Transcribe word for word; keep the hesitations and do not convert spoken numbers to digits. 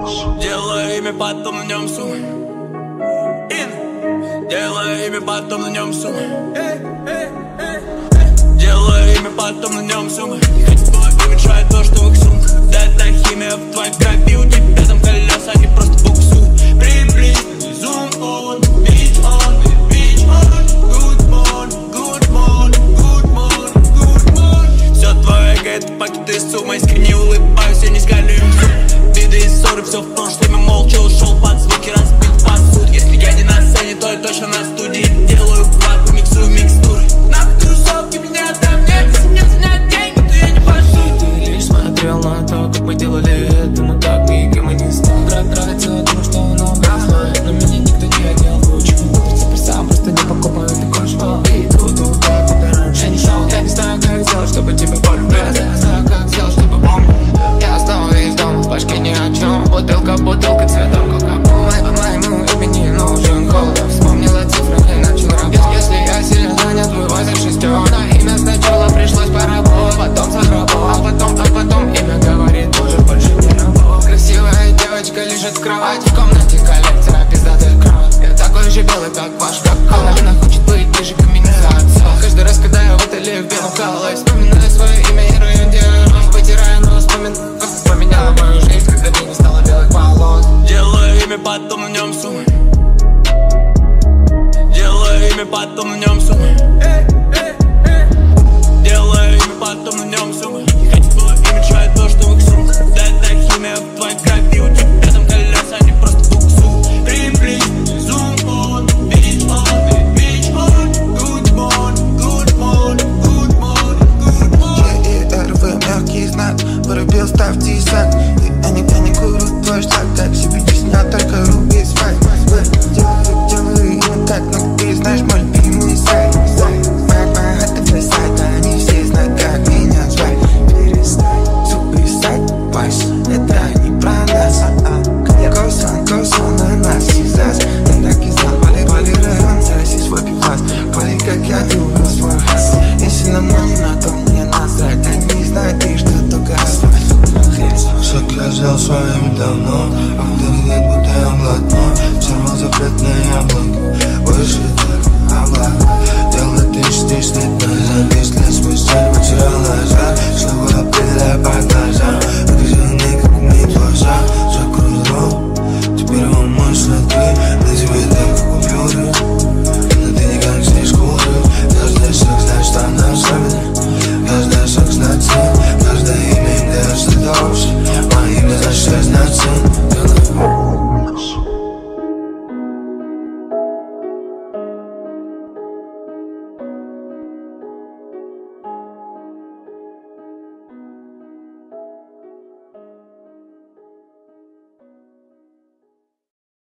Делаю имя, потом на нем суммы. Делаю имя, потом на нем суммы. Делаю имя, потом на нем суммы. Хоть было уменьшает то, что в их сумках. Да это химия в твоей крови. У тебя там колеса, они просто буксуют. Приблизь, зум он, бич он, бич он. Good morning, good morning, good morning, good morning. Все твое эго, это пакеты из суммы. Искренне улыбаюсь, я не скалю им зуб. Беды и ссоры, все в прошлом. Я молча ушел под звуки, разбит посуд. Если я не на сцене, то я точно на студии. Делаю вкладку, миксую микстуры. На тусовке меня там нет. Если мне занять деньги, то я не пошу. Ты лишь смотрел на то, как мы делали это, но так никем и не стал. Нравится то, что много знает, но меня никто не одел лучше. Ты теперь сам просто не покупаю такой шоу. И иду туда, куда раньше не шел. Я не знаю, как сделать, чтобы тебя полюбить. Я знаю, как сделать, чтобы помнить. Я снова из дома, в башке ни о чем. Бутылка, бутылка, цветом кока-кола. Моему имени нужен холод. Вспомнила цифры и начал работать. Если я сильно занят, вывозишь шестерок. На имя сначала пришлось поработать, потом заработал, а потом, а потом имя говорит, может больше не работать. Красивая девочка лежит в кровати, в комнате коллекция пиздатых кроват. Я такой же белый, как ваш кока-кола. Она хочет быть ближе к иммунизации. Каждый раз, когда я в отеле в белом халате, вспоминаю свое имя и район, где я рос. Вытираю нос, вспомин, как поменяла мою жизнь, когда мне не стало белых волос. Делаю имя, потом на нем суммы. Делаю имя, потом на нем суммы.